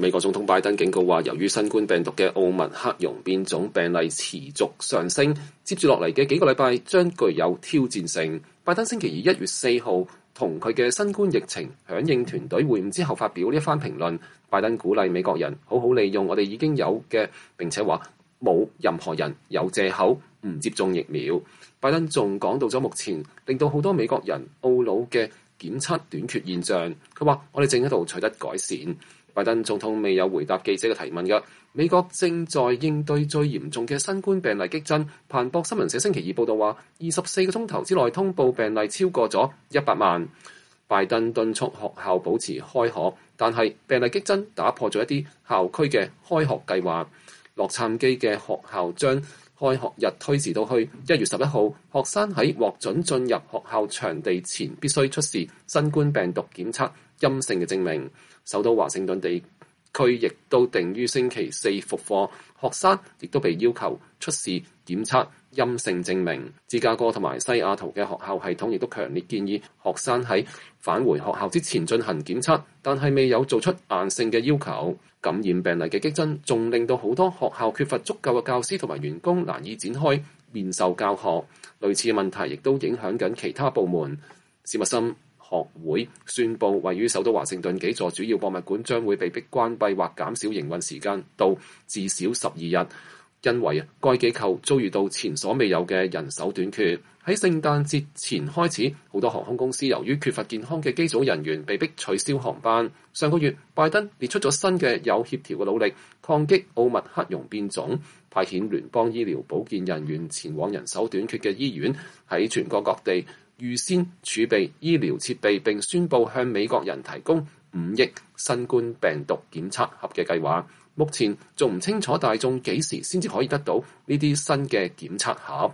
美國總統拜登警告話，由於新冠病毒嘅奧密克戎變種病例持續上升，接住落嚟嘅幾個禮拜將具有挑戰性。拜登星期二1月4號同佢嘅新冠疫情響應團隊會晤之後發表呢一番評論。拜登鼓勵美國人好好利用我哋已經有嘅，並且話冇任何人有藉口唔接種疫苗。拜登仲講到咗目前令到好多美國人懊惱嘅檢測短缺現象，佢話我哋正喺度取得改善。拜登總統未有回答記者嘅提問㗎。美國正在應對最嚴重嘅新冠病例激增。彭博新聞社星期二報道話，24個鐘頭之內通報病例超過咗100萬。拜登敦促學校保持開學，但係病例激增打破咗一啲校區嘅開學計劃。洛杉磯嘅學校將開學日推遲到去1月11號，學生喺獲准進入學校場地前必須出示新冠病毒檢測陰性嘅證明。首都華盛頓地區亦都定於星期四復課，學生亦都被要求出示檢測陰性證明。芝加哥同埋西雅圖嘅學校系統亦都強烈建議學生喺返回學校之前進行檢測，但係未有做出硬性嘅要求。感染病例嘅激增仲令到好多學校缺乏足夠嘅教師同埋員工，難以展開面授教學。類似嘅問題亦都影響緊其他部門。史密森學會宣布，位於首都華盛頓幾座主要博物館將會被迫關閉或減少營運時間到至少12日，因為該機構遭遇到前所未有嘅人手短缺。喺聖誕節前開始，好多航空公司由於缺乏健康嘅機組人員，被迫取消航班。上個月，拜登列出咗新嘅有協調嘅努力，抗擊奧密克戎變種，派遣聯邦醫療保健人員前往人手短缺嘅醫院，喺全國各地預先儲備醫療設備，並宣布向美國人提供5億新冠病毒檢測盒嘅計劃。目前仲唔清楚大眾幾時先至可以得到呢啲新嘅檢測盒。